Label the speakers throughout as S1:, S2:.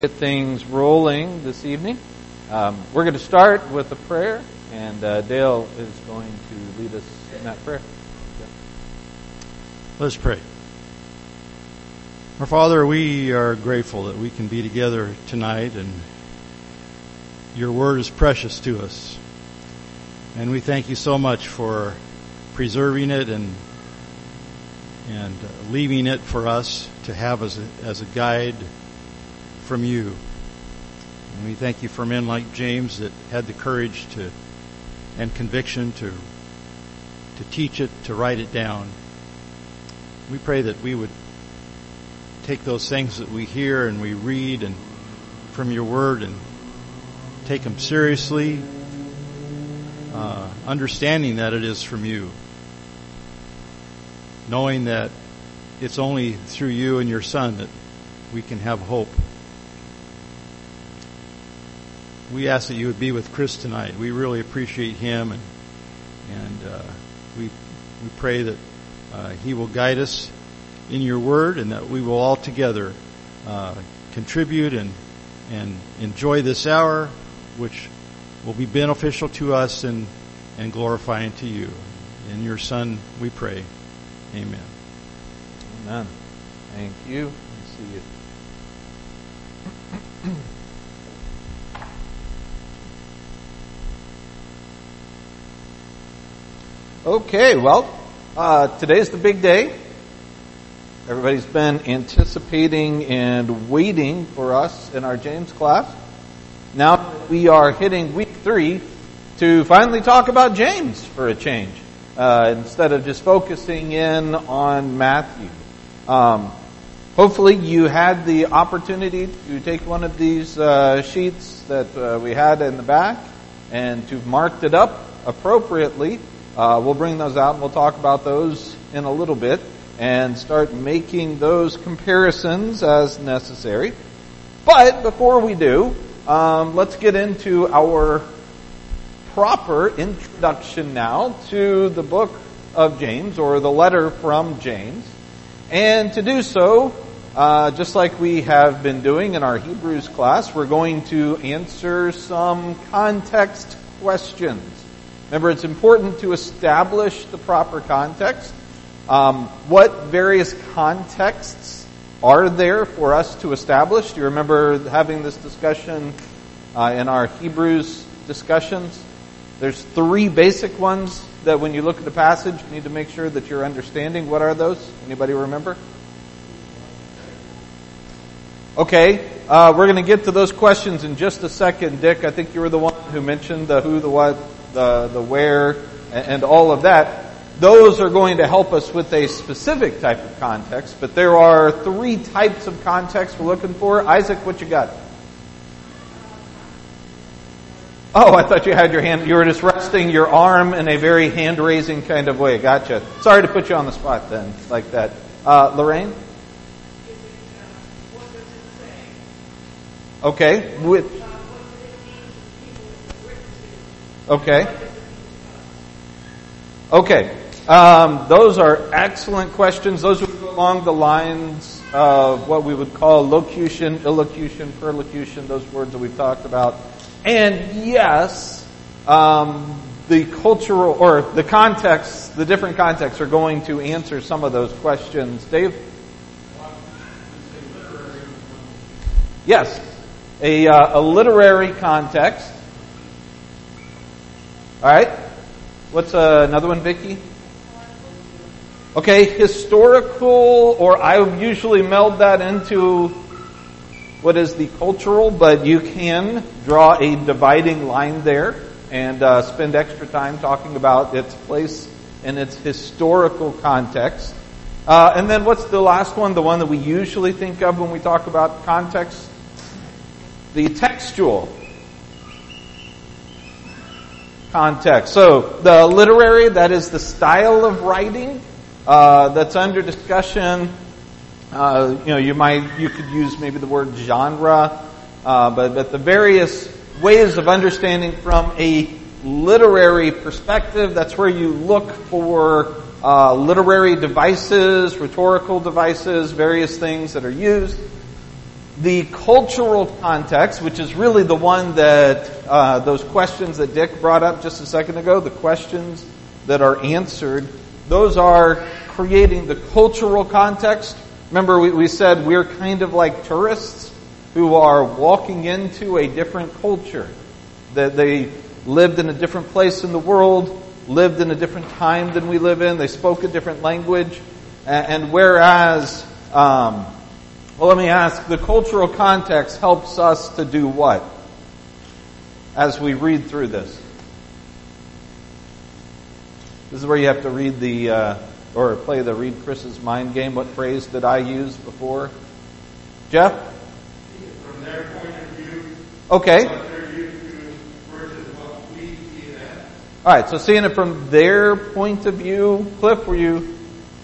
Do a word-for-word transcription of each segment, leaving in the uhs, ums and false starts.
S1: Get things rolling this evening. Um, we're going to start with a prayer, and uh, Dale is going to lead us in that prayer. Yeah.
S2: Let's pray. Our Father, we are grateful that we can be together tonight, and your word is precious to us. And we thank you so much for preserving it and and uh, leaving it for us to have as a, as a guide from you. And we thank you for men like James that had the courage to and conviction to to teach it, to write it down. We pray that we would take those things that we hear and we read and from your word and take them seriously, uh, understanding that it is from you, knowing that it's only through you and your Son that we can have hope. We ask that you would be with Chris tonight. We really appreciate him, and and uh, we we pray that uh, he will guide us in your word, and that we will all together uh, contribute and and enjoy this hour, which will be beneficial to us and and glorifying to you. In your Son, we pray. Amen.
S1: Amen. Thank you. Let me see it. Okay, well, uh, today's the big day. Everybody's been anticipating and waiting for us in our James class. Now we are hitting week three to finally talk about James for a change, uh, instead of just focusing in on Matthew. Um, hopefully you had the opportunity to take one of these uh, sheets that uh, we had in the back and to marked it up appropriately. Uh, we'll bring those out and we'll talk about those in a little bit and start making those comparisons as necessary. But before we do, um, let's get into our proper introduction now to the book of James, or the letter from James. And to do so, uh, just like we have been doing in our Hebrews class, we're going to answer some context questions. Remember, it's important to establish the proper context. Um, what various contexts are there for us to establish? Do you remember having this discussion uh, in our Hebrews discussions? There's three basic ones that when you look at the passage, you need to make sure that you're understanding. What are those? Anybody remember? Okay, uh, we're going to get to those questions in just a second. Dick, I think you were the one who mentioned the who, the what, the the where, and all of that. Those are going to help us with a specific type of context, but there are three types of context we're looking for. Isaac, what you got? Oh, I thought you had your hand, you were just resting your arm in a very hand-raising kind of way. Gotcha. Sorry to put you on the spot then, like that. Uh, Lorraine? Okay. With, okay. Okay. Um, those are excellent questions. Those would go along the lines of what we would call locution, illocution, perlocution, those words that we've talked about. And yes, um, the cultural, or the context, the different contexts are going to answer some of those questions. Dave? Yes. A, uh, a literary context. All right. What's uh, another one, Vicki? Okay, historical, or I usually meld that into what is the cultural, but you can draw a dividing line there and uh, spend extra time talking about its place in its historical context. Uh, and then what's the last one, the one that we usually think of when we talk about context? The textual context. So the literary, that is the style of writing uh, that's under discussion. Uh, you know, you might you could use maybe the word genre, uh, but but the various ways of understanding from a literary perspective. That's where you look for uh, literary devices, rhetorical devices, various things that are used. The cultural context, which is really the one that uh, those questions that Dick brought up just a second ago, the questions that are answered, those are creating the cultural context. Remember, we, we said we're kind of like tourists who are walking into a different culture. That they lived in a different place in the world, lived in a different time than we live in. They spoke a different language. And, and whereas, um, well, let me ask, the cultural context helps us to do what as we read through this? This is where you have to read the, uh, or play the read Chris's mind game. What phrase did I use before? Jeff?
S3: From their point of view.
S1: Okay.
S3: What they're used to versus what we see it as.
S1: All right, so seeing it from their point of view. Cliff, were you?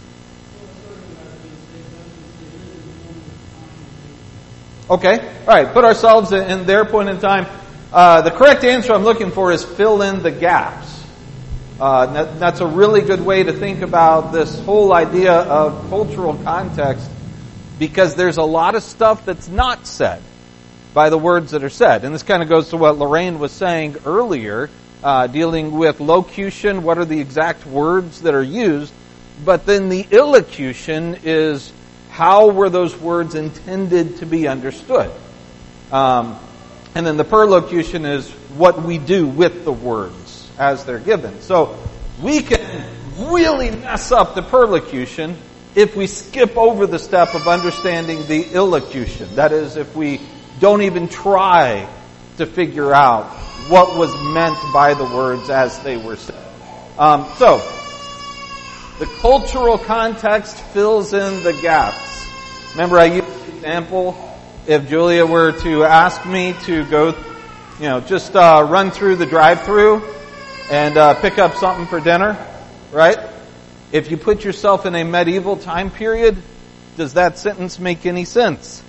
S1: Okay. All right, put ourselves in their point in time. Uh, the correct answer I'm looking for is fill in the gaps. Uh, that, that's a really good way to think about this whole idea of cultural context, because there's a lot of stuff that's not said by the words that are said. And this kind of goes to what Lorraine was saying earlier, uh, dealing with locution, what are the exact words that are used, but then the illocution is how were those words intended to be understood. Um, and then the perlocution is what we do with the words as they're given. So we can really mess up the perlocution if we skip over the step of understanding the illocution. That is, if we don't even try to figure out what was meant by the words as they were said. Um, so, the cultural context fills in the gaps. Remember I used the example, if Julia were to ask me to go, you know, just uh, run through the drive-thru and uh, pick up something for dinner, right? If you put yourself in a medieval time period, does that sentence make any sense?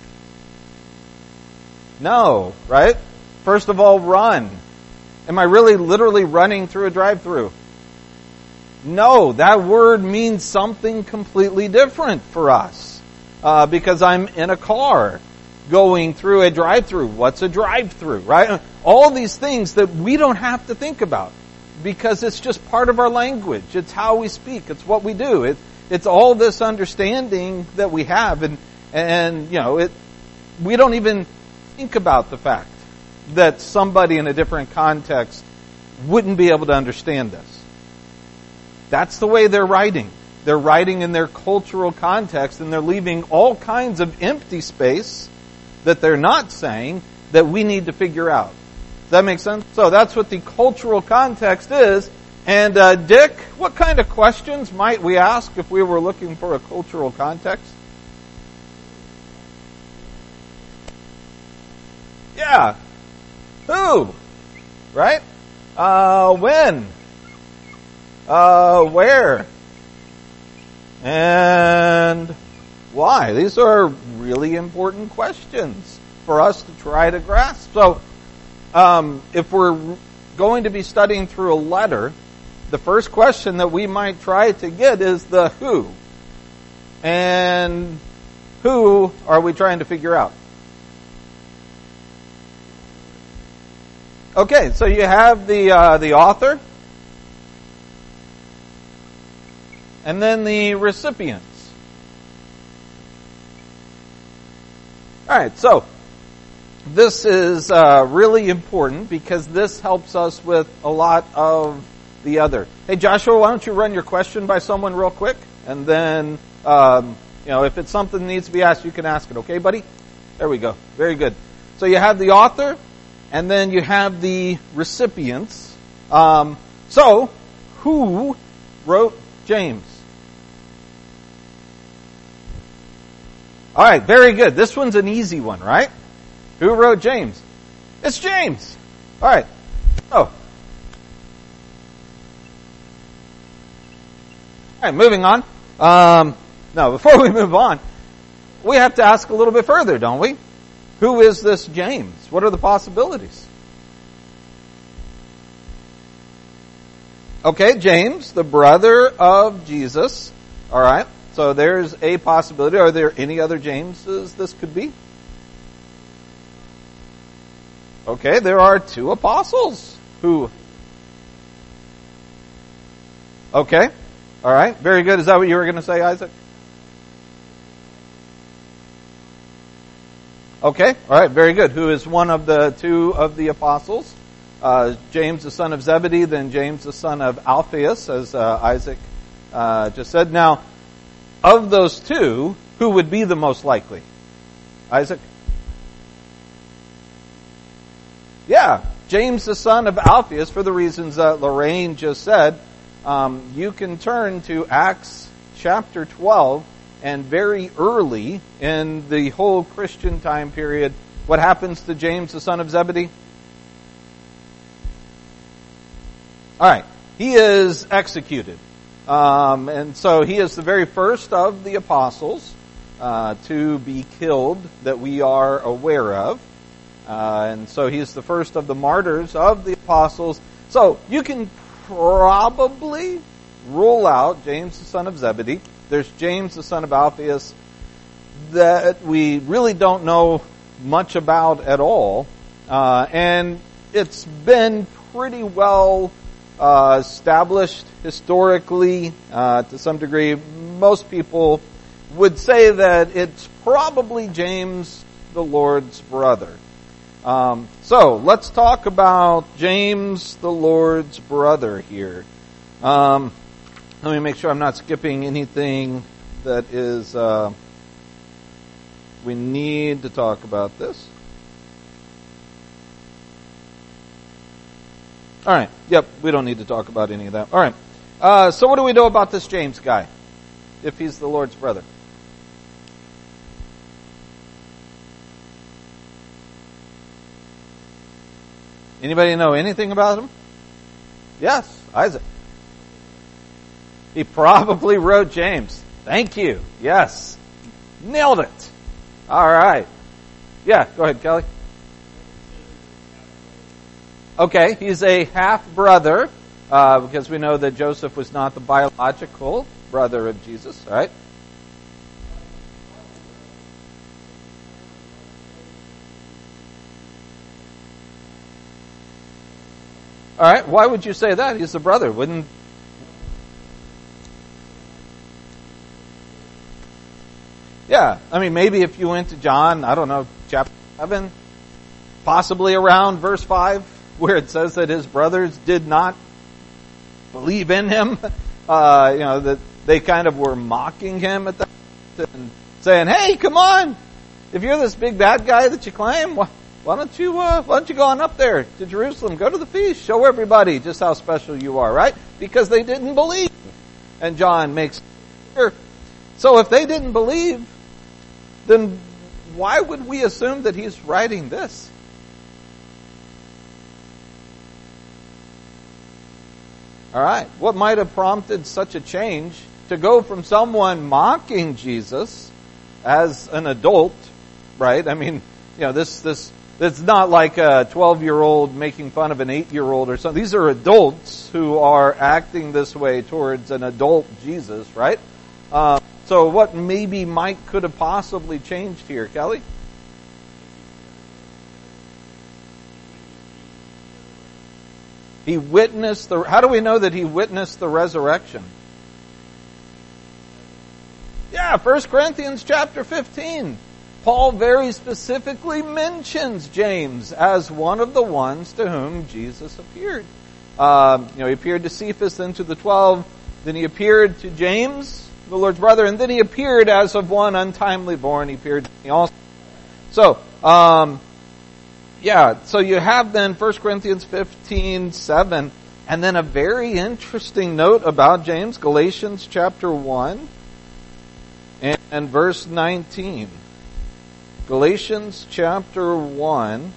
S1: No, right? First of all, run. Am I really literally running through a drive-thru? No, that word means something completely different for us. Uh, because I'm in a car going through a drive-thru. What's a drive-thru, right? All these things that we don't have to think about, because it's just part of our language. It's how we speak. It's what we do. It, it's all this understanding that we have, and and you know, it. We don't even think about the fact that somebody in a different context wouldn't be able to understand this. That's the way they're writing. They're writing in their cultural context, and they're leaving all kinds of empty space that they're not saying that we need to figure out. Does that make sense? So that's what the cultural context is. And uh, Dick, what kind of questions might we ask if we were looking for a cultural context? Yeah. Who? Right? Uh, when? Uh, where? And why? These are really important questions for us to try to grasp. So, um, if we're going to be studying through a letter, the first question that we might try to get is the who. And who are we trying to figure out? Okay, so you have the uh, the author, and then the recipients. All right, so this is uh, really important because this helps us with a lot of the other. Hey, Joshua, why don't you run your question by someone real quick, and then um, you know, if it's something that needs to be asked, you can ask it. Okay, buddy? There we go. Very good. So you have the author, and then you have the recipients. Um, so, who wrote James? All right, very good. This one's an easy one, right? Who wrote James? It's James. All right. So, all right, moving on. Um, no, before we move on, we have to ask a little bit further, don't we? Who is this James? What are the possibilities? Okay, James, the brother of Jesus. All right. So there's a possibility. Are there any other Jameses this could be? Okay, there are two apostles who... Okay, all right, very good. Is that what you were going to say, Isaac? Okay, all right, very good. Who is one of the two of the apostles? Uh, James, the son of Zebedee, then James, the son of Alphaeus, as uh, Isaac uh, just said. Now, of those two, who would be the most likely? Isaac? Yeah, James, the son of Alphaeus, for the reasons that Lorraine just said. Um, you can turn to Acts chapter twelve, and very early in the whole Christian time period, what happens to James, the son of Zebedee? All right, he is executed. Um, and so he is the very first of the apostles uh, to be killed that we are aware of. Uh, and so he is the first of the martyrs of the apostles. So you can probably rule out James, the son of Zebedee. There's James, the son of Alphaeus, that we really don't know much about at all. Uh, and it's been pretty well uh, established historically uh, to some degree. Most people would say that it's probably James, the Lord's brother. Um, so let's talk about James, the Lord's brother here. Um, let me make sure I'm not skipping anything that is, uh, we need to talk about this. All right. Yep, we don't need to talk about any of that. All right. Uh, so what do we know about this James guy, if he's the Lord's brother? Anybody know anything about him? Yes, Isaac. He probably wrote James. Thank you. Yes. Nailed it. All right. Yeah, go ahead, Kelly. Okay, he's a half-brother, uh, because we know that Joseph was not the biological brother of Jesus, right? All right, why would you say that? He's the brother. Wouldn't... Yeah, I mean, maybe if you went to John, I don't know, chapter seven, possibly around verse five, where it says that his brothers did not believe in him, uh, you know, that they kind of were mocking him at that and saying, hey, come on, if you're this big bad guy that you claim, why, why don't you, uh, why don't you go on up there to Jerusalem, go to the feast, show everybody just how special you are, right? Because they didn't believe. And John makes clear. So if they didn't believe, then why would we assume that he's writing this? All right. What might have prompted such a change to go from someone mocking Jesus as an adult, right? I mean, you know, this, this, it's not like a twelve-year-old making fun of an eight-year-old or something. These are adults who are acting this way towards an adult Jesus, right? Uh, so what maybe might could have possibly changed here, Kelly? He witnessed the, how do we know that he witnessed the resurrection? Yeah, First Corinthians chapter fifteen. Paul very specifically mentions James as one of the ones to whom Jesus appeared. Uh, you know, he appeared to Cephas, then to the twelve, then he appeared to James, the Lord's brother, and then he appeared as of one untimely born. He appeared to me also. So, um, yeah, so you have then First Corinthians fifteen, seven, and then a very interesting note about James, Galatians chapter one and, and verse nineteen. Galatians chapter one,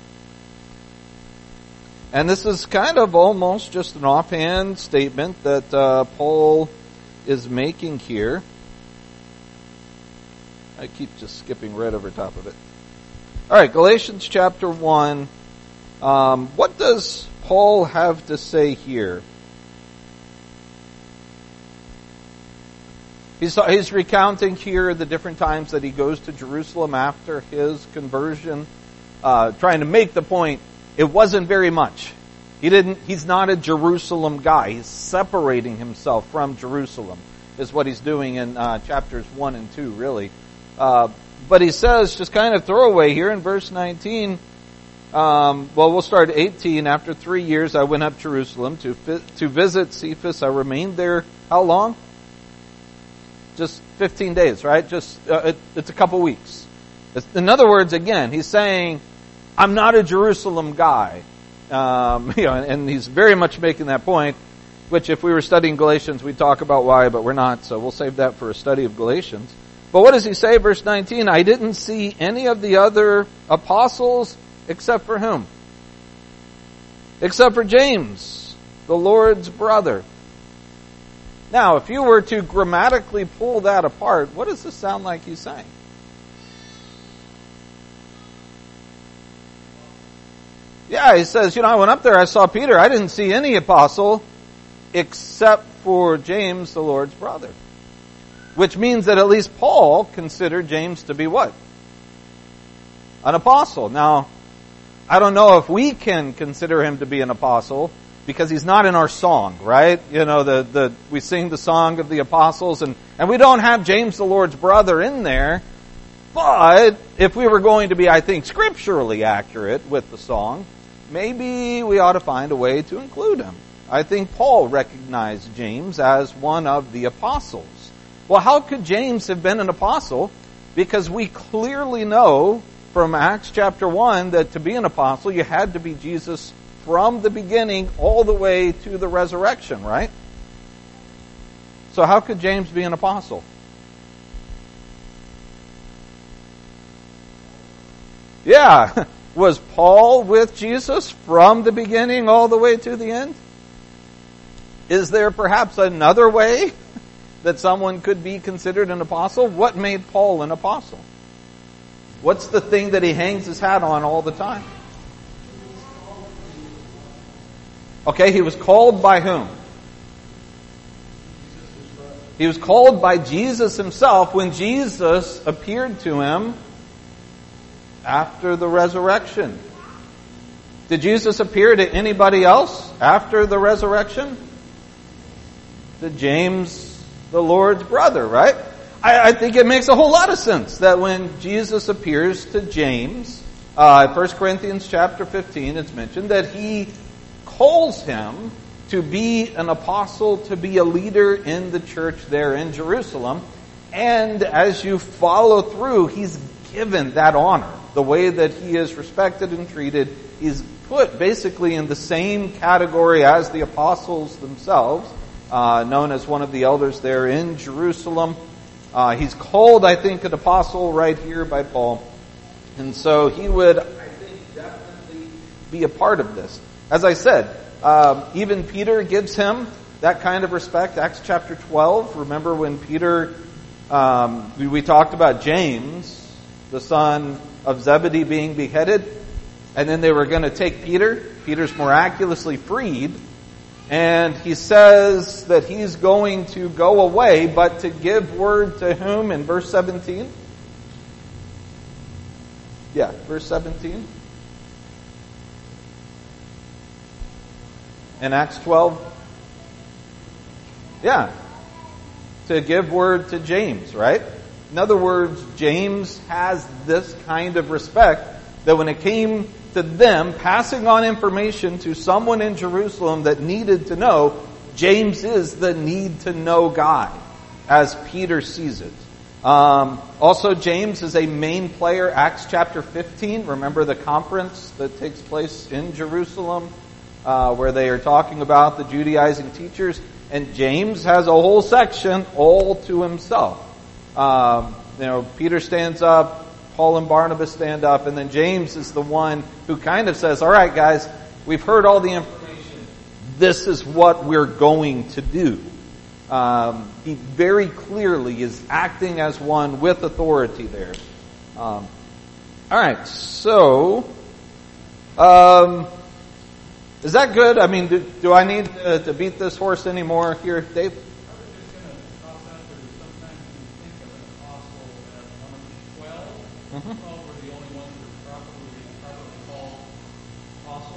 S1: and this is kind of almost just an offhand statement that uh, Paul is making here. I keep just skipping right over top of it. All right, Galatians chapter one. Um, what does Paul have to say here? He's, he's recounting here the different times that he goes to Jerusalem after his conversion, uh, trying to make the point it wasn't very much. He didn't, he's not a Jerusalem guy. He's separating himself from Jerusalem, is what he's doing in uh, chapters one and two, really. Uh, but he says, just kind of throwaway here in verse nineteen, um, well, we'll start at eighteen. After three years, I went up to Jerusalem to to visit Cephas. I remained there, how long? Just fifteen days, right? Just, uh, it, it's a couple weeks. It's, in other words, again, he's saying, I'm not a Jerusalem guy. Um, you know, and, and he's very much making that point, which if we were studying Galatians, we'd talk about why, but we're not, so we'll save that for a study of Galatians. But what does he say, verse nineteen? I didn't see any of the other apostles except for whom? Except for James, the Lord's brother. Now, if you were to grammatically pull that apart, what does this sound like he's saying? Yeah, he says, you know, I went up there, I saw Peter, I didn't see any apostle except for James, the Lord's brother. Which means that at least Paul considered James to be what? An apostle. Now, I don't know if we can consider him to be an apostle, because he's not in our song, right? You know, the, the, we sing the song of the apostles, and, and we don't have James the Lord's brother in there. But if we were going to be, I think, scripturally accurate with the song, maybe we ought to find a way to include him. I think Paul recognized James as one of the apostles. Well, how could James have been an apostle? Because we clearly know from Acts chapter one that to be an apostle, you had to be Jesus from the beginning all the way to the resurrection, right? So how could James be an apostle? Yeah. Was Paul with Jesus from the beginning all the way to the end? Is there perhaps another way that someone could be considered an apostle? What made Paul an apostle? What's the thing that he hangs his hat on all the time? Okay, he was called by whom? He was called by Jesus himself when Jesus appeared to him after the resurrection. Did Jesus appear to anybody else after the resurrection? To James, the Lord's brother, right? I, I think it makes a whole lot of sense that when Jesus appears to James, uh, First Corinthians chapter fifteen, it's mentioned that he calls him to be an apostle, to be a leader in the church there in Jerusalem. And as you follow through, he's given that honor. The way that he is respected and treated is put basically in the same category as the apostles themselves, uh, known as one of the elders there in Jerusalem. Uh, he's called, I think, an apostle right here by Paul. And so he would, I think, definitely be a part of this. As I said, um, even Peter gives him that kind of respect. Acts chapter twelve, remember when Peter, um, we, we talked about James, the son of Zebedee, being beheaded, and then they were going to take Peter. Peter's miraculously freed, and he says that he's going to go away, but to give word to whom in verse seventeen? Yeah, verse seventeen. In Acts twelve. Yeah. To give word to James, right? In other words, James has this kind of respect that when it came to them passing on information to someone in Jerusalem that needed to know, James is the need-to-know guy, as Peter sees it. Um, also, James is a main player. Acts chapter fifteen, remember the conference that takes place in Jerusalem, uh, where they are talking about the Judaizing teachers, and James has a whole section all to himself. Um, you know, Peter stands up, Paul and Barnabas stand up, and then James is the one who kind of says, all right, guys, we've heard all the information. This is what we're going to do. Um, he very clearly is acting as one with authority there. Um, all right, so um, is that good? I mean, do, do I need to, to beat this horse anymore here, Dave?
S4: Mm-hmm. Twelve were the only ones who were properly, properly called apostles.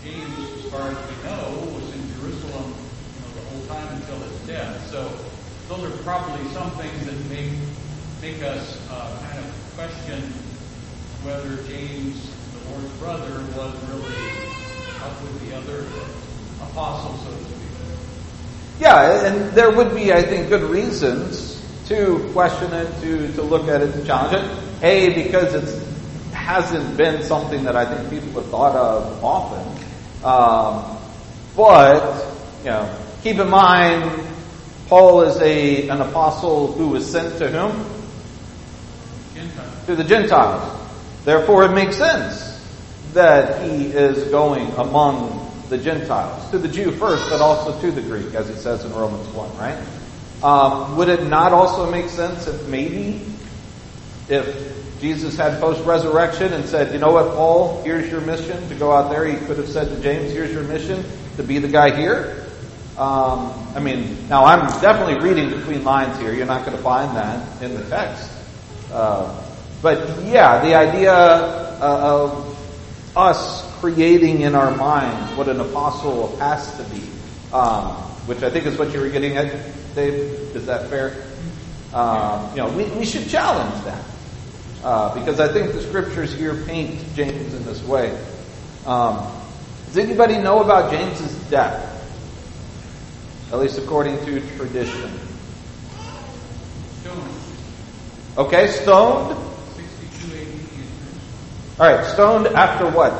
S4: James, as far as we know, was in Jerusalem, you know, the whole time until his death. So those are probably some things that make make us uh, kind of question whether James, the Lord's brother, was really up with the other apostles, so to speak.
S1: Yeah, and there would be, I think, good reasons to question it, to, to look at it, to challenge it. A, because it hasn't been something that I think people have thought of often. Um, but, you know, keep in mind, Paul is a an apostle who was sent to whom?
S4: Gentiles.
S1: To the Gentiles. Therefore, it makes sense that he is going among the Gentiles. To the Jew first, but also to the Greek, as he says in Romans one, right? Um, would it not also make sense if maybe, if Jesus had post-resurrection and said, you know what, Paul, here's your mission to go out there, he could have said to James, here's your mission to be the guy here? Um, I mean, now I'm definitely reading between lines here. You're not going to find that in the text. Uh, but yeah, the idea uh, of us creating in our minds what an apostle has to be, um, which I think is what you were getting at, Dave. Is that fair? Um, you know, we, we should challenge that uh, because I think the scriptures here paint James in this way. Um, does anybody know about James's death? At least according to tradition.
S4: Stoned.
S1: Okay, stoned.
S4: sixty-two A D.
S1: All right, stoned after what?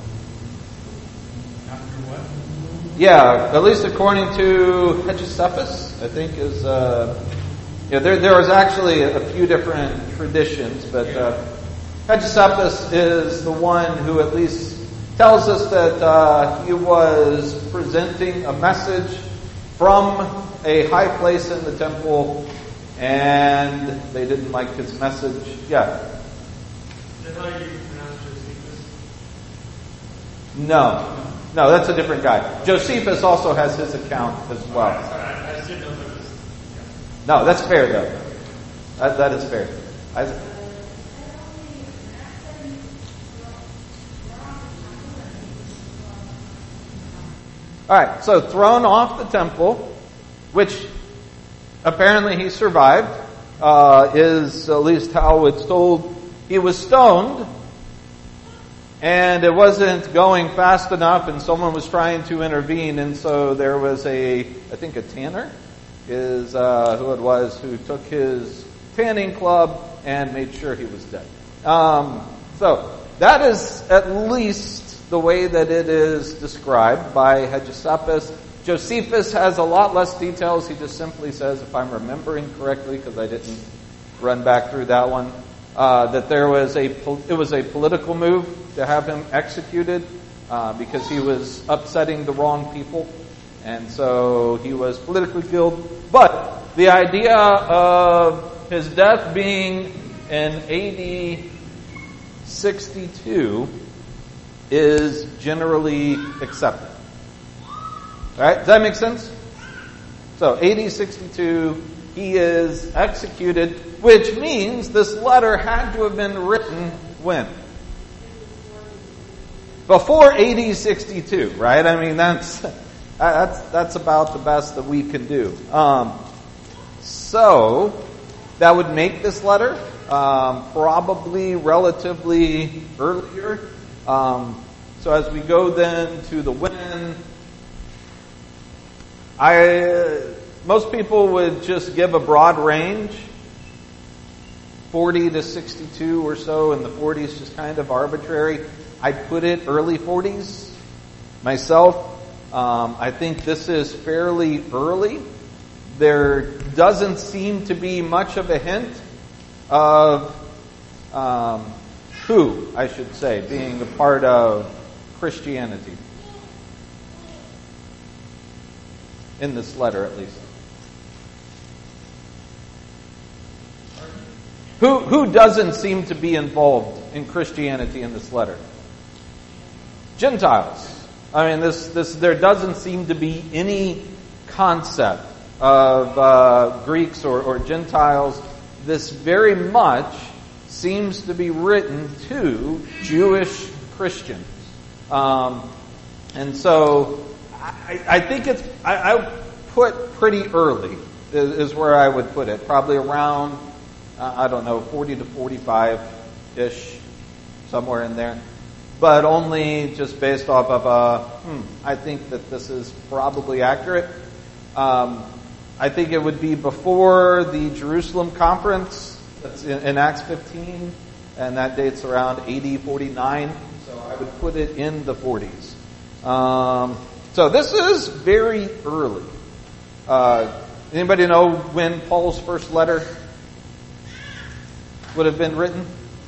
S4: After what?
S1: Yeah, at least according to Hegesippus, I think is. Uh, yeah, there there was actually a few different traditions, but uh, Hegesippus is the one who at least tells us that uh, he was presenting a message from a high place in the temple, and they didn't like his message. Yeah.
S3: Is that how you pronounce Josephus?
S1: No. No, that's a different guy. Josephus also has his account as well.
S3: Sorry, I, I just didn't know if it was.
S1: No, that's fair, though. That, that is fair. I, All right, so thrown off the temple, which apparently he survived, uh, is at least how it's told. He was stoned, and it wasn't going fast enough, and someone was trying to intervene, and so there was a, I think a tanner, is uh, who it was, who took his tanning club and made sure he was dead. Um, so that is at least the way that it is described by Hegesippus. Josephus has a lot less details. He just simply says, if I'm remembering correctly, because I didn't run back through that one, uh, that there was a it was a political move to have him executed uh, because he was upsetting the wrong people, and so he was politically killed. But the idea of his death being in A D sixty-two is generally accepted. All right, does that make sense? So A D sixty-two, he is executed, which means this letter had to have been written when? Before A D sixty-two, right? I mean, that's that's that's about the best that we can do. Um, so that would make this letter um, probably relatively earlier. Um, so as we go then to the when, I most people would just give a broad range, forty to sixty-two or so, and the forties just kind of arbitrary. I'd put it early forties myself. Um, I think this is fairly early. There doesn't seem to be much of a hint of um, who, I should say, being a part of Christianity. In this letter, at least. Who who doesn't seem to be involved in Christianity in this letter? Gentiles. I mean, this this there doesn't seem to be any concept of uh, Greeks or, or Gentiles. This very much seems to be written to Jewish Christians. Um, And so I, I think it's, I, I put pretty early is, is where I would put it. Probably around, uh, I don't know, forty to forty-five-ish, somewhere in there. But only just based off of, uh, hmm, I think that this is probably accurate. Um, I think it would be before the Jerusalem conference. That's in, in Acts fifteen, and that dates around A D forty-nine. So I would put it in the forties. Um, so this is very early. Uh, anybody know when Paul's first letter would have been written?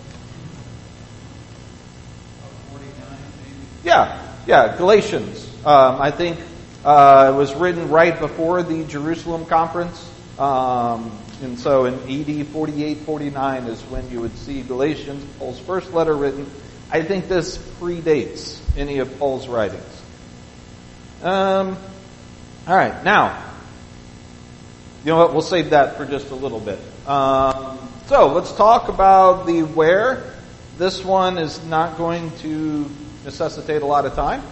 S1: Yeah, yeah, Galatians. Um, I think uh, it was written right before the Jerusalem conference. Um, and so in A D forty-eight, forty-nine is when you would see Galatians, Paul's first letter written. I think this predates any of Paul's writings. Um, all right, now, you know what? We'll save that for just a little bit. Um, so let's talk about the where. This one is not going to necessitate a lot of time.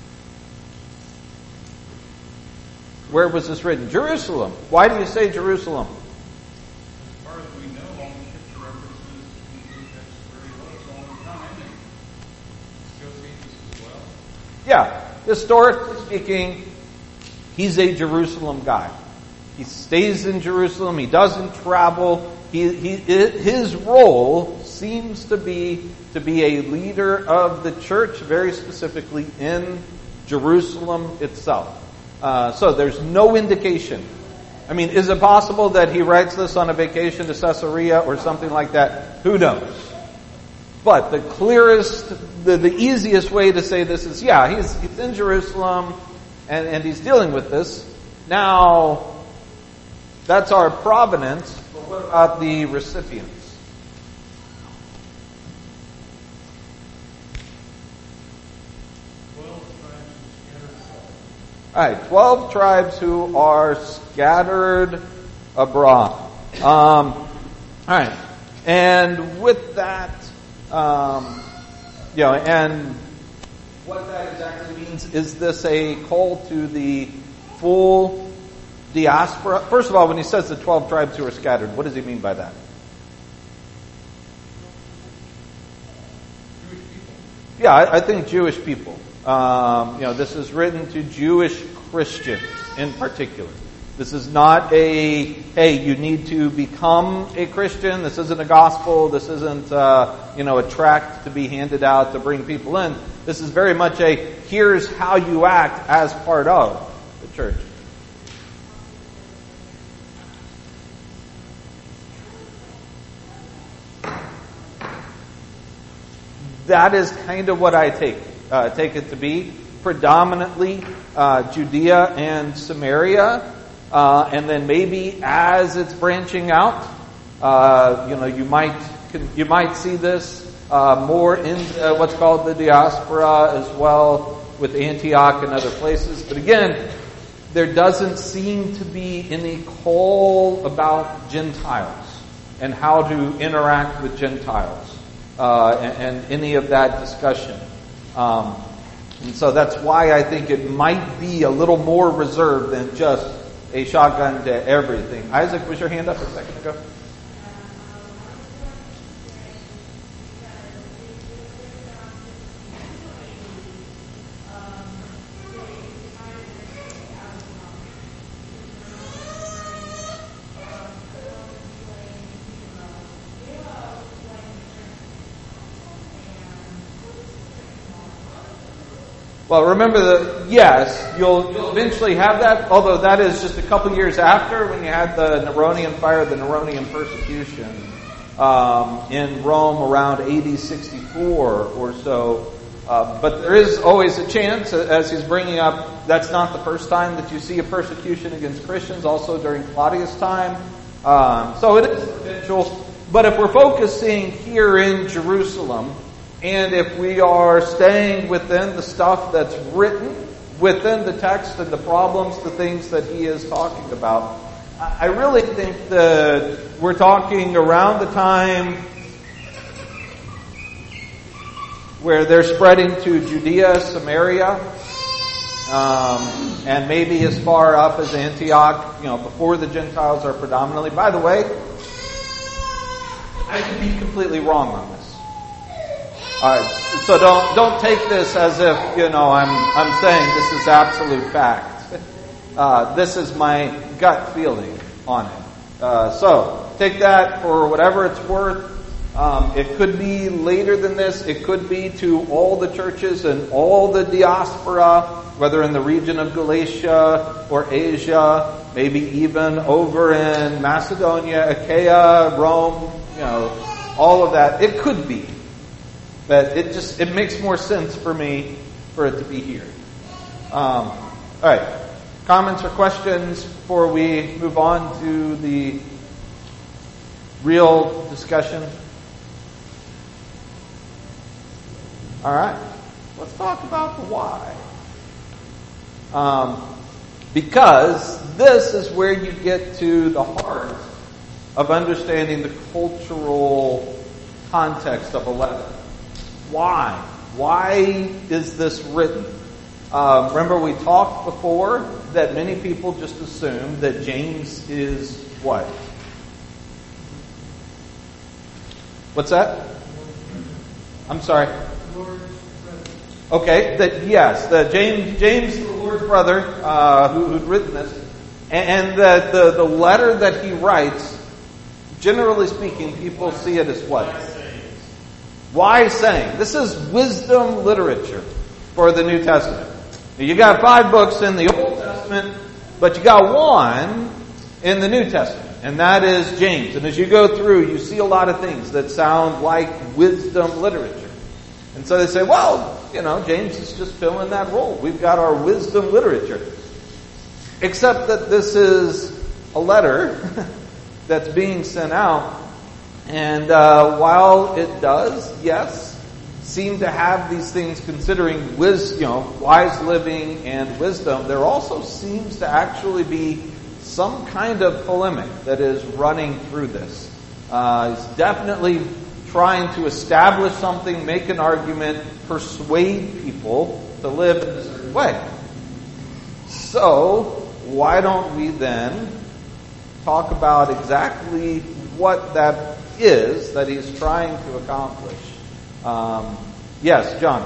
S1: Where was this written? Jerusalem. Why do you say Jerusalem?
S4: As far as we know, all the scripture references include that's where he was all the time, and Josephus as well.
S1: Yeah, historically speaking, he's a Jerusalem guy. He stays in Jerusalem. He doesn't travel. He, he, his role seems to be to be a leader of the church, very specifically in Jerusalem itself. Uh, so there's no indication. I mean, is it possible that he writes this on a vacation to Caesarea or something like that? Who knows? But the clearest, the, the easiest way to say this is, yeah, he's, he's in Jerusalem and, and he's dealing with this. Now, that's our provenance, but what about the recipients? All right, twelve tribes who are scattered abroad. Um, all right, and with that, um, you know, and what that exactly means, is this a call to the full diaspora? First of all, when he says the twelve tribes who are scattered, what does he mean by that?
S4: Jewish people.
S1: Yeah, I, I think Jewish people. Um, you know, this is written to Jewish Christians in particular. This is not a, hey, you need to become a Christian. This isn't a gospel. This isn't, uh, you know, a tract to be handed out to bring people in. This is very much a, here's how you act as part of the church. That is kind of what I take. Uh, take it to be predominantly uh, Judea and Samaria, uh, and then maybe as it's branching out, uh, you know, you might you might see this uh, more in uh, what's called the diaspora as well, with Antioch and other places. But again, there doesn't seem to be any call about Gentiles and how to interact with Gentiles, uh, and, and any of that discussion. Um, and so that's why I think it might be a little more reserved than just a shotgun to everything. Isaac, was your hand up a second ago? Well, remember that, yes, you'll, you'll eventually have that, although that is just a couple years after when you had the Neronian fire, the Neronian persecution um, in Rome around A D sixty-four or so. Uh, but there is always a chance, as he's bringing up, that's not the first time that you see a persecution against Christians, also during Claudius' time. Um, so it is potential. But if we're focusing here in Jerusalem, and if we are staying within the stuff that's written, within the text and the problems, the things that he is talking about, I really think that we're talking around the time where they're spreading to Judea, Samaria, um, and maybe as far up as Antioch, you know, before the Gentiles are predominantly. By the way, I could be completely wrong on this. All right, so don't don't take this as if, you know, I'm I'm saying this is absolute fact. Uh, this is my gut feeling on it. Uh, so take that for whatever it's worth. Um, it could be later than this. It could be to all the churches and all the diaspora, whether in the region of Galatia or Asia, maybe even over in Macedonia, Achaia, Rome, you know, all of that. It could be. But it just, it makes more sense for me for it to be here. Um, all right. Comments or questions before we move on to the real discussion? All right, let's talk about the why. Um, because this is where you get to the heart of understanding the cultural context of a letter. Why? Why is this written? Uh, remember we talked before that many people just assume that James is what? What's that? I'm sorry. Okay, that yes, that James, James, the Lord's brother, uh, who, who'd written this, and, and that the, the letter that he writes, generally speaking, people see it as what? Wise saying. This is wisdom literature for the New Testament. You got five books in the Old Testament, but you got one in the New Testament, and that is James. And as you go through, you see a lot of things that sound like wisdom literature. And so they say, well, you know, James is just filling that role. We've got our wisdom literature. Except that this is a letter that's being sent out. And uh, while it does, yes, seem to have these things considering wis- you know, wise living and wisdom, there also seems to actually be some kind of polemic that is running through this. Uh, it's definitely trying to establish something, make an argument, persuade people to live in a certain way. So, why don't we then talk about exactly what that is that he's trying to accomplish? Um, yes, John.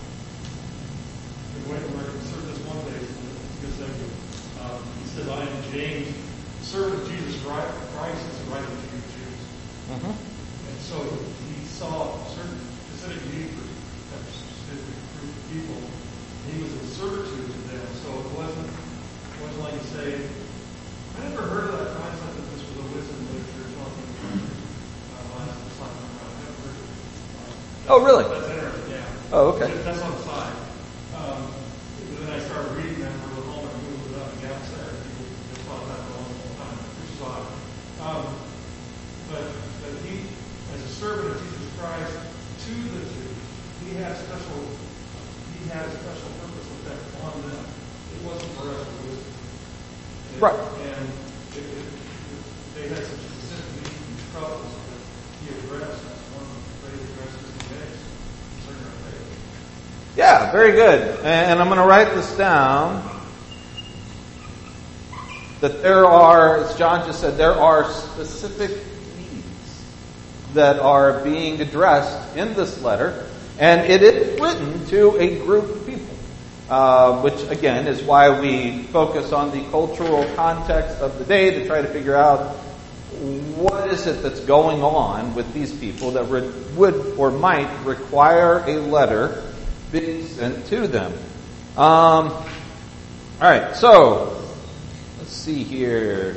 S3: The way to serve this one day is good thing. Um, he says, I am James, servant of Jesus Christ, is the writing to you Jews.
S1: Mm-hmm.
S3: And so he saw a certain specific need for that specific group of people. He was in servitude to them. So it wasn't, it wasn't like you say, I never heard of that concept that this was a wisdom literature talking about last time around. I never heard of it.
S1: Oh, really?
S3: That's interesting, yeah.
S1: Oh, okay.
S3: That's on the side. Um, then I started reading them for the home and moved without the gaps there. People just thought that for a long, long time, which is odd. Um, but, but he, as a servant of Jesus Christ to the Jews, he had special, he had a special purpose effect on them. It wasn't for us to wisdom. And,
S1: Right.
S3: And it, it, it, they had such specific needs and troubles that he addressed. That's one of the great addresses he makes concerning our faith.
S1: Yeah, very good. And I'm going to write this down. That there are, as John just said, there are specific needs that are being addressed in this letter. And it is written to a group of people. Uh, which, again, is why we focus on the cultural context of the day to try to figure out what is it that's going on with these people that re- would or might require a letter being sent to them. Um, all right, so let's see here.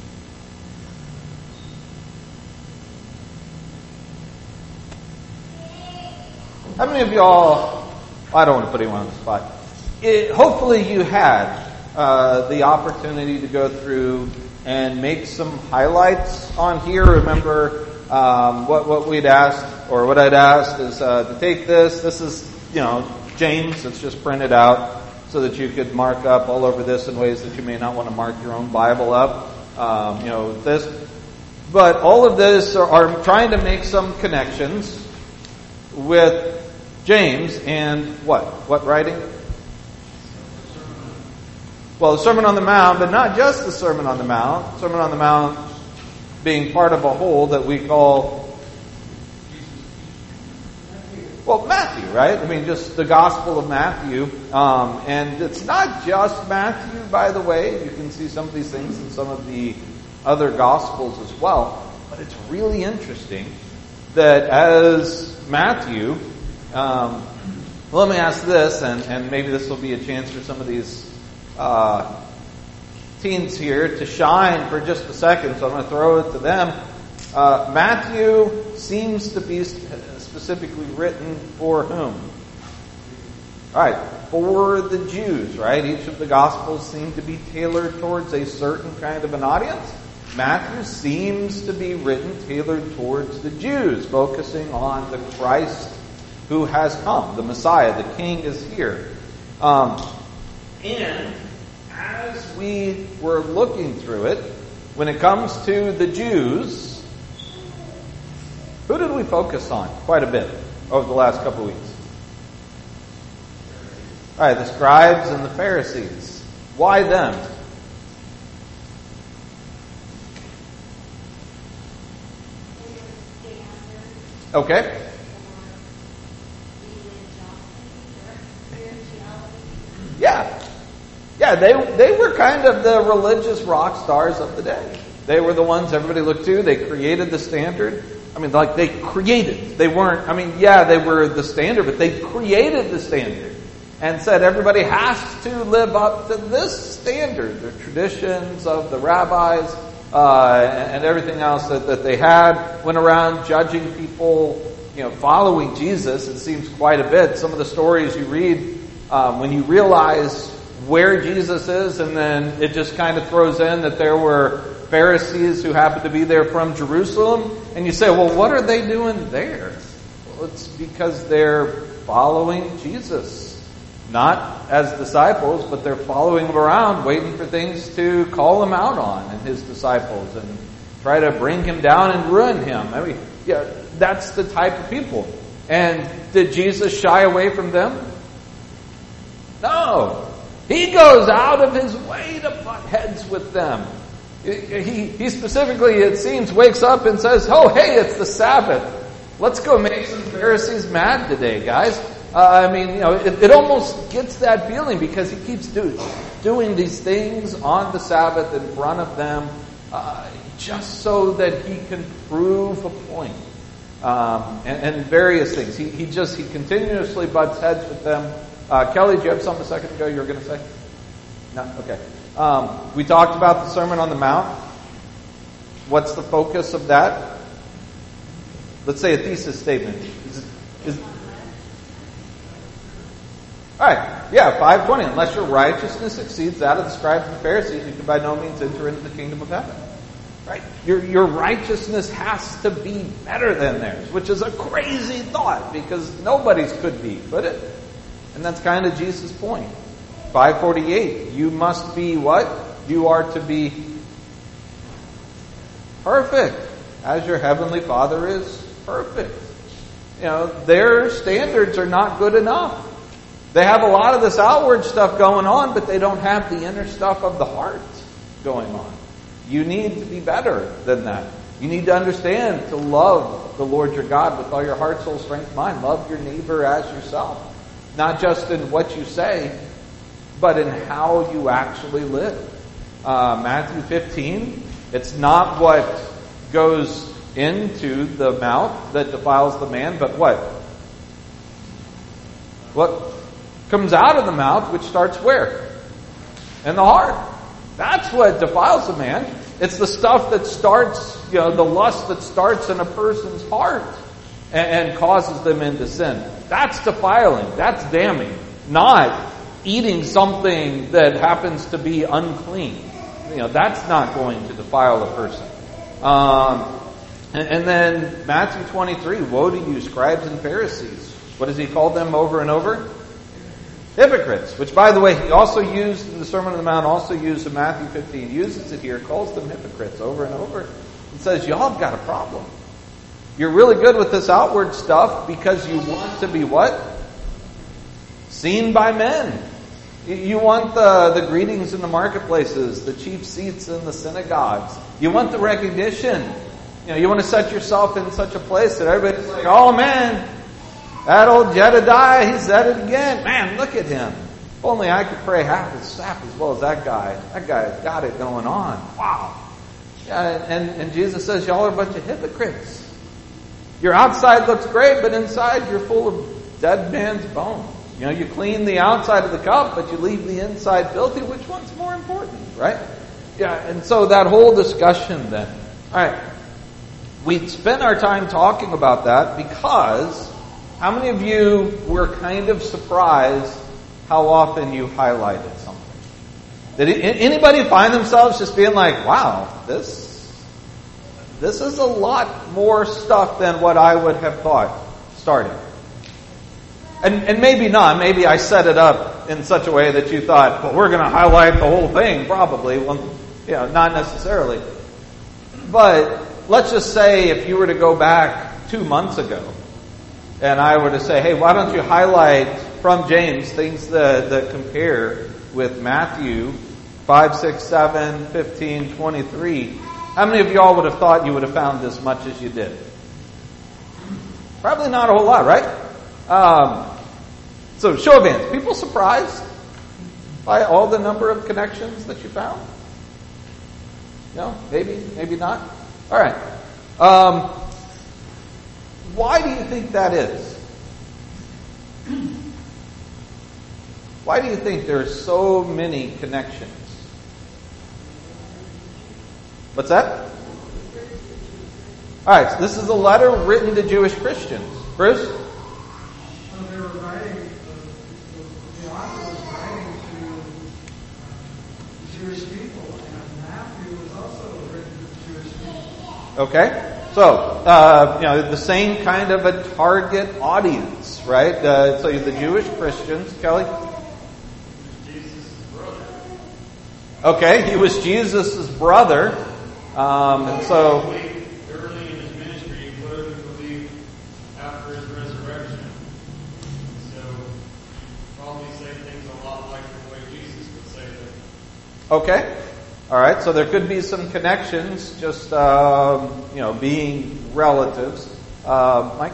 S1: How many of y'all, I don't want to put anyone on the spot. It, hopefully you had uh, the opportunity to go through and make some highlights on here. Remember um, what what we'd asked, or what I'd asked is uh, to take this. This is, you know, James. It's just printed out so that you could mark up all over this in ways that you may not want to mark your own Bible up. Um, you know, this. But all of this are, are trying to make some connections with James and what? What writing? Well, the Sermon on the Mount, but not just the Sermon on the Mount. Sermon on the Mount being part of a whole that we call, well, Matthew, right? I mean, just the Gospel of Matthew. Um, and it's not just Matthew, by the way. You can see some of these things in some of the other Gospels as well. But it's really interesting that as Matthew, um, well, let me ask this, and, and maybe this will be a chance for some of these uh, teens here to shine for just a second, so I'm going to throw it to them. Uh, Matthew seems to be specifically written for whom? All right, for the Jews, right? Each of the Gospels seem to be tailored towards a certain kind of an audience. Matthew seems to be written tailored towards the Jews, focusing on the Christ who has come, the Messiah, the King is here. Um, and as we were looking through it, when it comes to the Jews, who did we focus on quite a bit over the last couple of weeks? All right, the scribes and the Pharisees. Why them? Okay. Yeah. Yeah, they they were kind of the religious rock stars of the day. They were the ones everybody looked to. They created the standard. I mean, like they created. They weren't, I mean, yeah, they were the standard, but they created the standard and said everybody has to live up to this standard. The traditions of the rabbis, Uh, and everything else that, that they had, went around judging people, you know, following Jesus. It seems quite a bit. Some of the stories you read, um, when you realize where Jesus is, and then it just kind of throws in that there were Pharisees who happened to be there from Jerusalem, and you say, well, what are they doing there? Well, it's because they're following Jesus. Not as disciples, but they're following him around, waiting for things to call him out on, and his disciples, and try to bring him down and ruin him. I mean, yeah, that's the type of people. And did Jesus shy away from them? No. He goes out of his way to butt heads with them. He, he specifically, it seems, wakes up and says, oh, hey, it's the Sabbath. Let's go make some Pharisees mad today, guys. Uh, I mean, you know, it, it almost gets that feeling because he keeps do, doing these things on the Sabbath in front of them, uh, just so that he can prove a point, um, and, and various things. He, he just he continuously butts heads with them. Uh, Kelly, do you have something a second ago you were going to say? No, okay. Um, we talked about the Sermon on the Mount. What's the focus of that? Let's say a thesis statement. Is, is All right, yeah, five twenty. Unless your righteousness exceeds that of the scribes and the Pharisees, you can by no means enter into the kingdom of heaven. Right? Your your righteousness has to be better than theirs, which is a crazy thought because nobody's could be, could it? And that's kind of Jesus' point. five forty-eight. You must be what? You are to be perfect, as your heavenly Father is perfect. You know, their standards are not good enough. They have a lot of this outward stuff going on, but they don't have the inner stuff of the heart going on. You need to be better than that. You need to understand to love the Lord your God with all your heart, soul, strength, mind. Love your neighbor as yourself. Not just in what you say, but in how you actually live. Uh, Matthew fifteen, it's not what goes into the mouth that defiles the man, but what? What comes out of the mouth, which starts where? In the heart. That's what defiles a man. It's the stuff that starts, you know, the lust that starts in a person's heart and, and causes them into sin. That's defiling. That's damning. Not eating something that happens to be unclean. You know, that's not going to defile a person. Um, and, and then Matthew twenty-three, woe to you, scribes and Pharisees. What does he call them over and over? Hypocrites, which, by the way, he also used in the Sermon on the Mount, also used in Matthew fifteen. He uses it here, calls them hypocrites over and over. And says, y'all have got a problem. You're really good with this outward stuff because you want to be what? Seen by men. You want the, the greetings in the marketplaces, the chief seats in the synagogues. You want the recognition. You know, you want to set yourself in such a place that everybody's like, oh man, that old Jedediah, he said it again. Man, look at him. If only I could pray half as half as well as that guy. That guy's got it going on. Wow. Yeah, and, and Jesus says, y'all are a bunch of hypocrites. Your outside looks great, but inside you're full of dead man's bones. You know, you clean the outside of the cup, but you leave the inside filthy. Which one's more important, right? Yeah, and so that whole discussion then. All right. We spent our time talking about that because how many of you were kind of surprised how often you highlighted something? Did anybody find themselves just being like, wow, this this is a lot more stuff than what I would have thought starting? And, and maybe not. Maybe I set it up in such a way that you thought, well, we're going to highlight the whole thing, probably. Well, you know, not necessarily. But let's just say if you were to go back two months ago, and I were to say, hey, why don't you highlight from James things that, that compare with Matthew five, six, seven, fifteen, twenty-three. How many of y'all would have thought you would have found as much as you did? Probably not a whole lot, right? Um, so, show of hands. People surprised by all the number of connections that you found? No? Maybe? Maybe not? All right. Um, why do you think that is? Why do you think there are so many connections? What's that? All right, so this is a letter written to Jewish Christians. Bruce?
S3: So they were writing, the, the author was writing to Jewish people, and Matthew was also written to Jewish people.
S1: Okay. So, uh, you know, the same kind of a target audience, right? Uh, so the Jewish Christians, Kelly?
S3: Jesus' brother.
S1: Okay, he was Jesus' brother. Um, and so...
S3: Early in his ministry, he clearly believed after his resurrection. So, probably say things a lot like the way Jesus would say them.
S1: Okay. All right, so there could be some connections, just, um, you know, being relatives. Uh, Mike?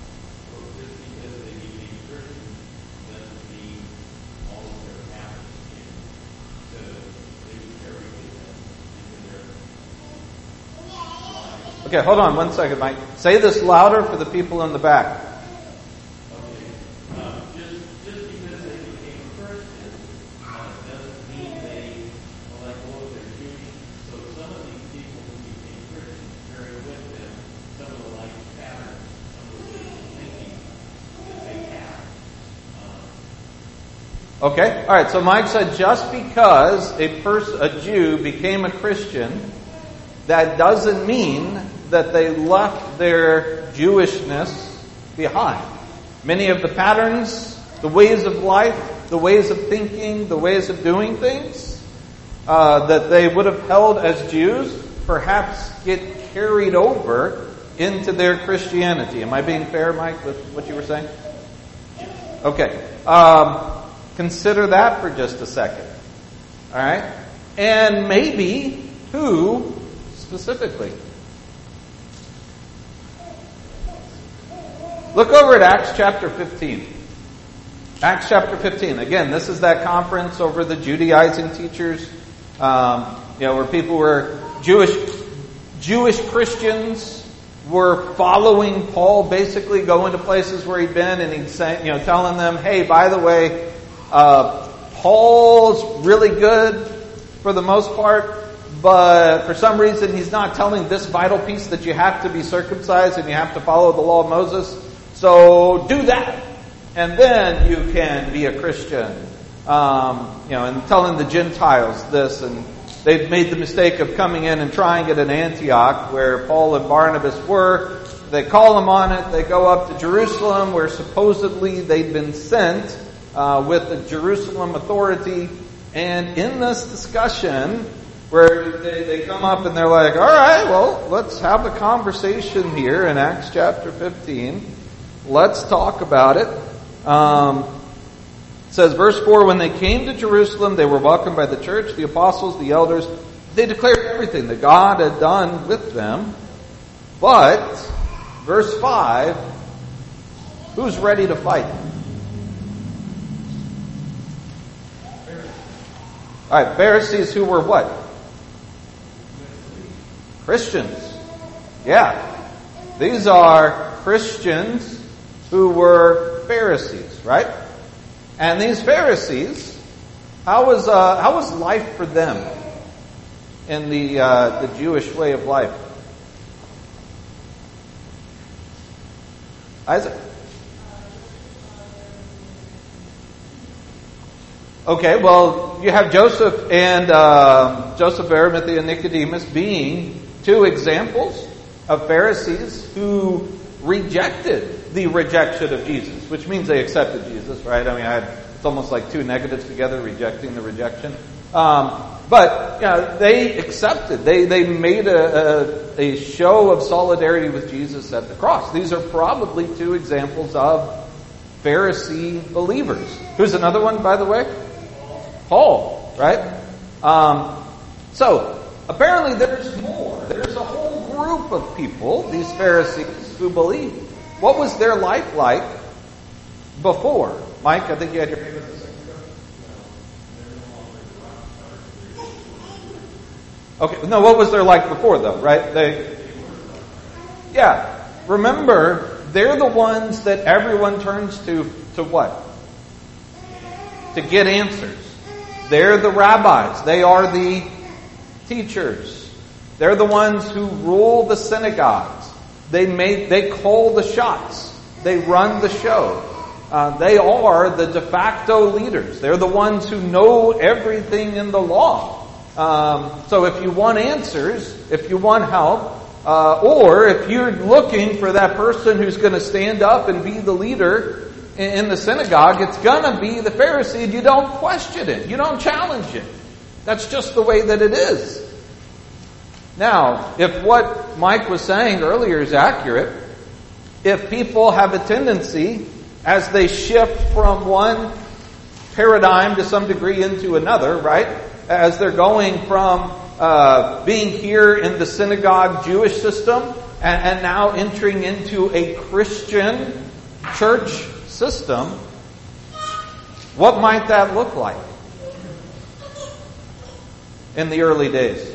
S1: Okay, hold on one second, Mike. Say this louder for the people in the back. Okay, all right. So Mike said, just because a person, a Jew, became a Christian, that doesn't mean that they left their Jewishness behind. Many of the patterns, the ways of life, the ways of thinking, the ways of doing things uh, that they would have held as Jews, perhaps get carried over into their Christianity. Am I being fair, Mike, with what you were saying? Okay. Um, Consider that for just a second. All right? And maybe who specifically? Look over at Acts chapter fifteen. Acts chapter fifteen. Again, this is that conference over the Judaizing teachers, um, you know, where people were Jewish, Jewish Christians were following Paul, basically going to places where he'd been, and he'd say, you know, telling them, hey, by the way, Uh, Paul's really good for the most part, but for some reason he's not telling this vital piece that you have to be circumcised and you have to follow the law of Moses. So do that, and then you can be a Christian. Um, you know, and telling the Gentiles this, and they've made the mistake of coming in and trying it in Antioch, where Paul and Barnabas were. They call them on it. They go up to Jerusalem, where supposedly they'd been sent Uh, with the Jerusalem authority, and in this discussion where they, they come up and they're like, all right, well, let's have a conversation here in Acts chapter fifteen. Let's talk about it. Um, It says, verse four, when they came to Jerusalem, they were welcomed by the church, the apostles, the elders. They declared everything that God had done with them. But, verse five, who's ready to fight? All right, Pharisees who were what? Christians. Yeah. These are Christians who were Pharisees, right? And these Pharisees, how was uh, how was life for them in the uh, the Jewish way of life? Isaac? Okay, well, you have Joseph and uh, Joseph of Arimathea and Nicodemus being two examples of Pharisees who rejected the rejection of Jesus, which means they accepted Jesus, right? I mean, I had, it's almost like two negatives together, rejecting the rejection. Um, but, you know, they accepted. They they made a, a, a show of solidarity with Jesus at the cross. These are probably two examples of Pharisee believers. Who's another one, by the way? Paul, right? Um, so, apparently there's more. There's a whole group of people, these Pharisees, who believe. What was their life like before? Mike, I think you had your hand up a second ago. Okay, no, what was their life before, though, right? They, yeah. Remember, they're the ones that everyone turns to, to what? To get answers. They're the rabbis. They are the teachers. They're the ones who rule the synagogues. They make, they call the shots. They run the show. Uh, they are the de facto leaders. They're the ones who know everything in the law. Um, so if you want answers, if you want help, uh, or if you're looking for that person who's going to stand up and be the leader in the synagogue, it's going to be the Pharisee, and you don't question it. You don't challenge it. That's just the way that it is. Now, if what Mike was saying earlier is accurate, if people have a tendency, as they shift from one paradigm to some degree into another, right? As they're going from uh, being here in the synagogue Jewish system and, and now entering into a Christian church system, what might that look like in the early days?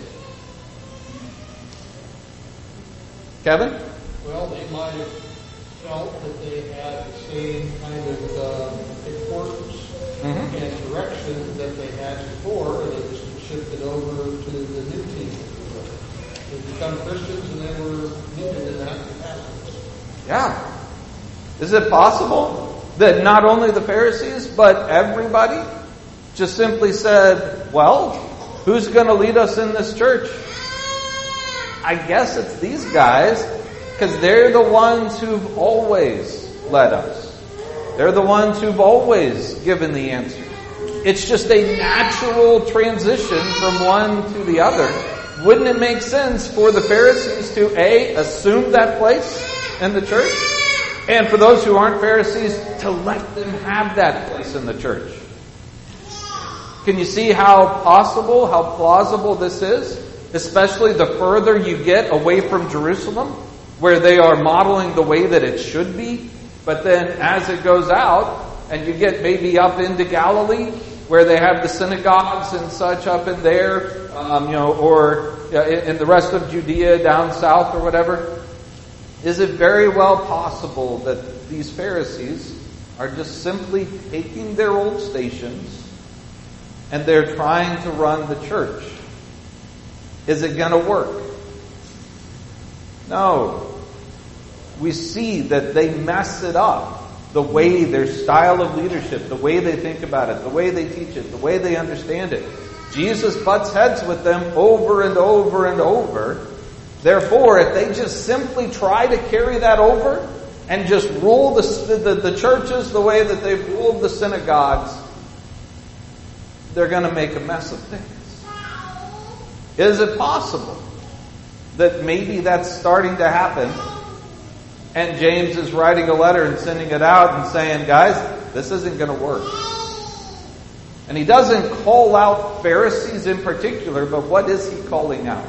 S1: Kevin?
S5: Well, they might have felt that they had the same kind of uh, importance mm-hmm. and direction that they had before, and they just shifted over to the new team. They become Christians, and they were needed in that capacity.
S1: Yeah. Is it possible that not only the Pharisees, but everybody just simply said, well, who's going to lead us in this church? I guess it's these guys, because they're the ones who've always led us. They're the ones who've always given the answers. It's just a natural transition from one to the other. Wouldn't it make sense for the Pharisees to, A, assume that place in the church? And for those who aren't Pharisees, to let them have that place in the church. Can you see how possible, how plausible this is? Especially the further you get away from Jerusalem, where they are modeling the way that it should be. But then as it goes out, and you get maybe up into Galilee, where they have the synagogues and such up in there, um, you know, or in the rest of Judea down south or whatever, is it very well possible that these Pharisees are just simply taking their old stations and they're trying to run the church? Is it going to work? No. We see that they mess it up. The way, their style of leadership, the way they think about it, the way they teach it, the way they understand it. Jesus butts heads with them over and over and over. Therefore, if they just simply try to carry that over and just rule the, the, the churches the way that they've ruled the synagogues, they're going to make a mess of things. Is it possible that maybe that's starting to happen, and James is writing a letter and sending it out and saying, guys, this isn't going to work. And he doesn't call out Pharisees in particular, but what is he calling out?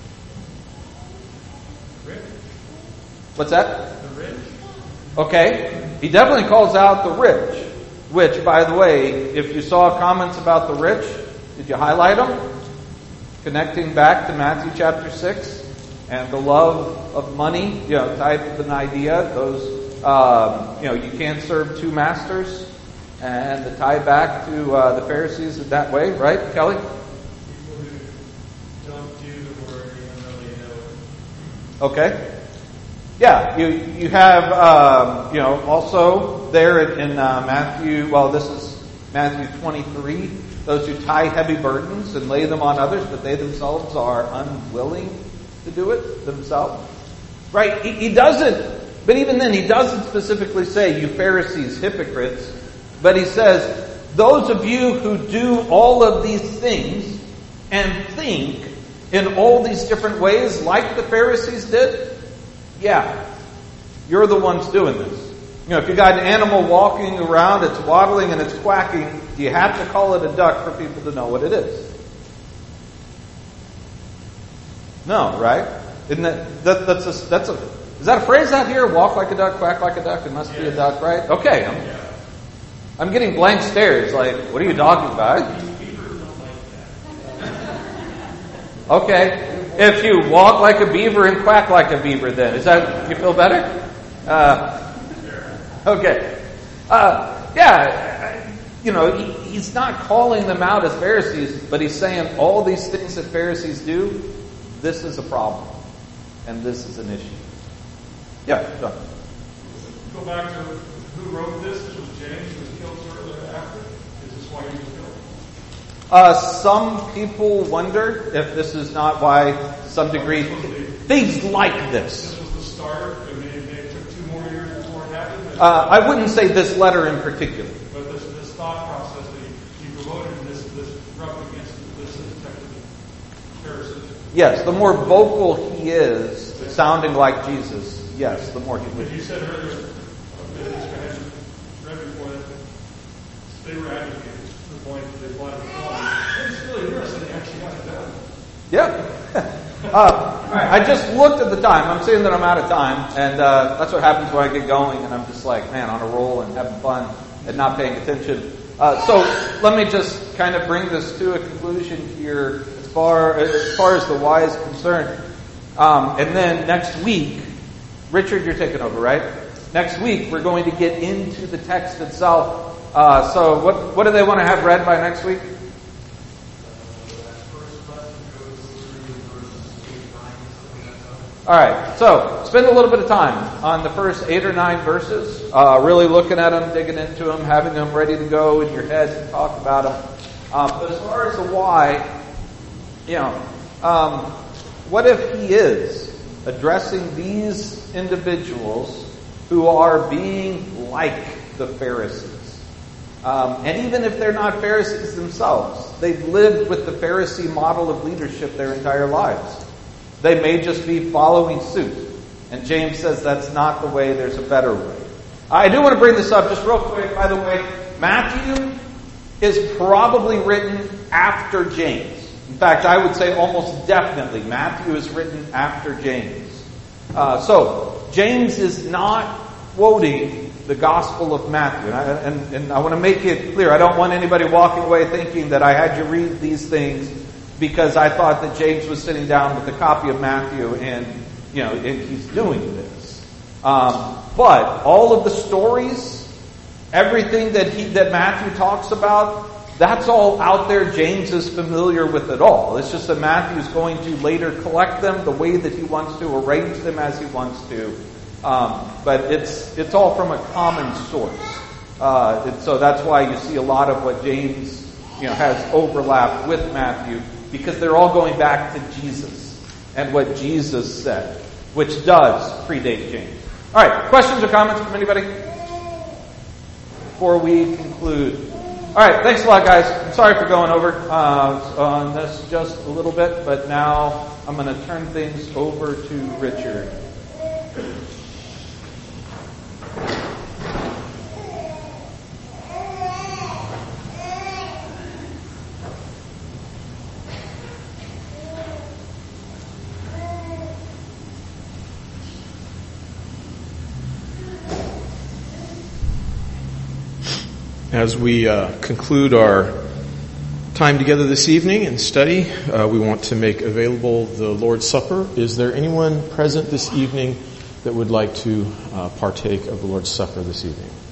S4: Rich.
S1: What's that?
S4: The rich.
S1: Okay. He definitely calls out the rich. Which, by the way, if you saw comments about the rich, did you highlight them? Connecting back to Matthew chapter six and the love of money, you know, type of an idea. Those, um, you know, you can't serve two masters, and the tie back to uh, the Pharisees in that way, right, Kelly?
S3: People who don't do the word even really know it.
S1: Okay. Yeah, you you have um, you know also there in, in uh, Matthew. Well, this is Matthew twenty-three. Those who tie heavy burdens and lay them on others, but they themselves are unwilling to do it themselves. Right? He, he doesn't. But even then, he doesn't specifically say, "You Pharisees, hypocrites." But he says, "Those of you who do all of these things and think in all these different ways, like the Pharisees did." Yeah, you're the ones doing this. You know, if you got an animal walking around, it's waddling and it's quacking, do you have to call it a duck for people to know what it is? No, right? Isn't that, that that's a, that's a, is that a phrase out here? Walk like a duck, quack like a duck, it must yes. be a duck, right? Okay, I'm, yeah. I'm getting blank stares, like, what are you talking about? Okay. If you walk like a beaver and quack like a beaver, then. Is that, you feel better? Uh, okay. Uh, yeah, you know, he, he's not calling them out as Pharisees, but he's saying all these things that Pharisees do, this is a problem. And this is an issue. Yeah, John.
S3: Go back to who wrote this. This was James, who was killed shortly after. Is this why he was killed?
S1: Uh, some people wonder if this is not why, to some degree, things like this.
S3: This was the start, and maybe it took two more years before it happened.
S1: Uh, I wouldn't say this letter in particular.
S3: But this, this thought process that he, he promoted, this this rubbed against this type of Pharisees.
S1: Yes, the more vocal he is, sounding like Jesus, yes, the more he would.
S3: But you said earlier, uh, this guy had read before that they were advocating to the point that they wanted to call him. It's really interesting they actually got it done.
S1: Yeah. uh, I just looked at the time. I'm saying that I'm out of time, and uh, that's what happens when I get going, and I'm just like, man, on a roll and having fun and not paying attention. Uh, so let me just kind of bring this to a conclusion here as far as, far as the why is concerned. Um, and then next week, Richard, you're taking over, right? Next week, we're going to get into the text itself. Uh, so what, what do they want to have read by next week? All right, so spend a little bit of time on the first eight or nine verses, uh, really looking at them, digging into them, having them ready to go in your head and talk about them. Um, but as far as the why, you know, um, what if he is addressing these individuals who are being like the Pharisees? Um, and even if they're not Pharisees themselves, they've lived with the Pharisee model of leadership their entire lives. They may just be following suit. And James says that's not the way, there's a better way. I do want to bring this up just real quick. By the way, Matthew is probably written after James. In fact, I would say almost definitely Matthew is written after James. Uh, so, James is not quoting the Gospel of Matthew. And I, and, and I want to make it clear, I don't want anybody walking away thinking that I had you read these things because I thought that James was sitting down with a copy of Matthew and, you know, and he's doing this. Um, but all of the stories, everything that he, that Matthew talks about, that's all out there. James is familiar with it all. It's just that Matthew is going to later collect them the way that he wants to, arrange them as he wants to. Um, but it's it's all from a common source. Uh, and so that's why you see a lot of what James, you know, has overlap with Matthew, because they're all going back to Jesus and what Jesus said, which does predate James. All right, questions or comments from anybody before we conclude? All right, thanks a lot, guys. I'm sorry for going over uh, on this just a little bit, but now I'm going to turn things over to Richard.
S6: As we uh, conclude our time together this evening in study, uh, we want to make available the Lord's Supper. Is there anyone present this evening that would like to uh, partake of the Lord's Supper this evening?